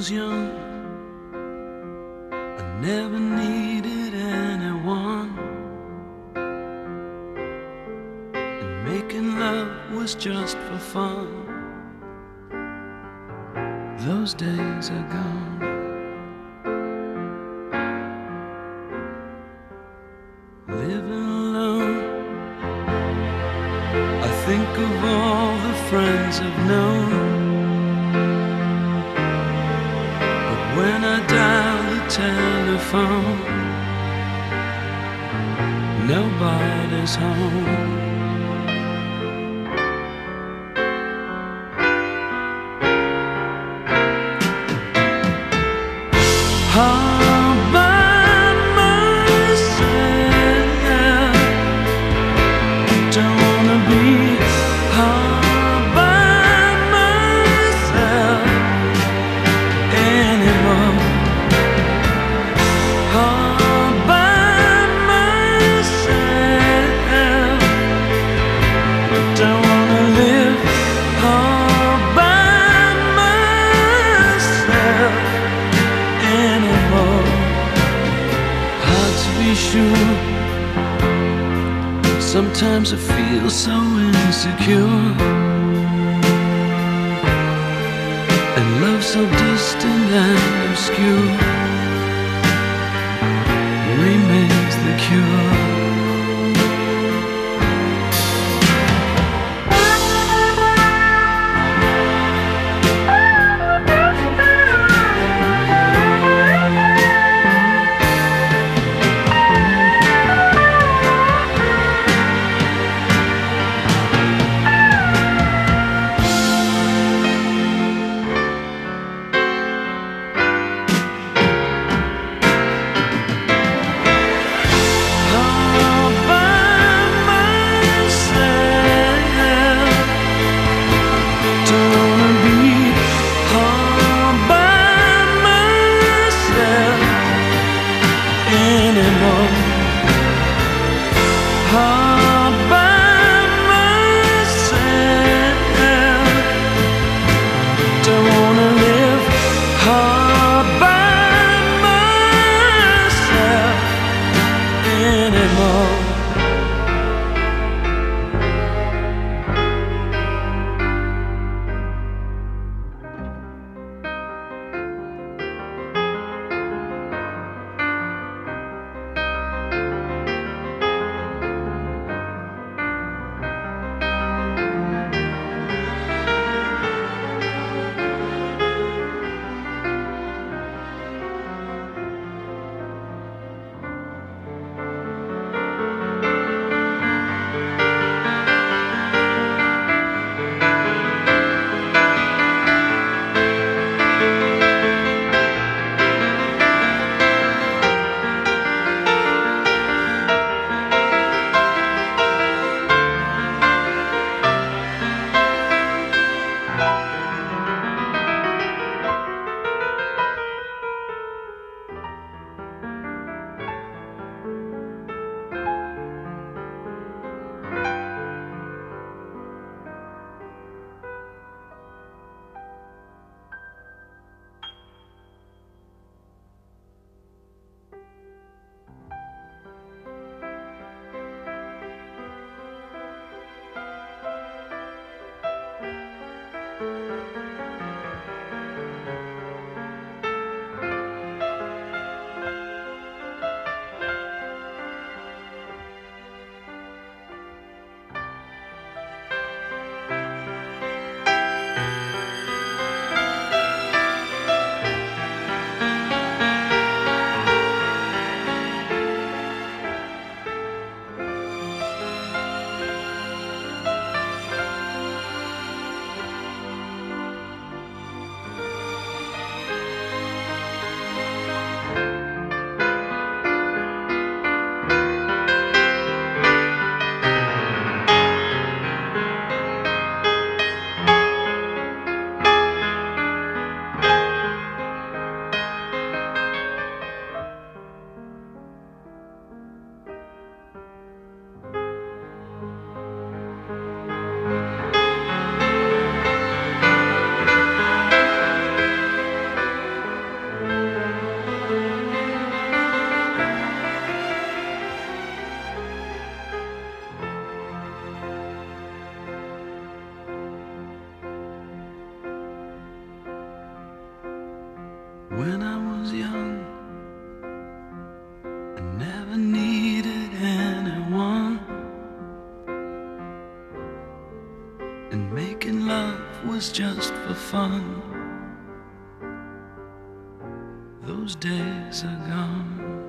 was young, I never needed anyone, and making love was just for fun. Those days are gone. Living alone, I think of all the friends I've known, but when I dial the telephone, nobody's home. All by myself, don't wanna be all by myself anymore. All by myself, don't wanna live all by myself anymore. Hard to be sure. Sometimes I feel so insecure, and love so distant and obscure remains the cure. All by myself, don't wanna live all by myself anymore. was just for fun. Those days are gone.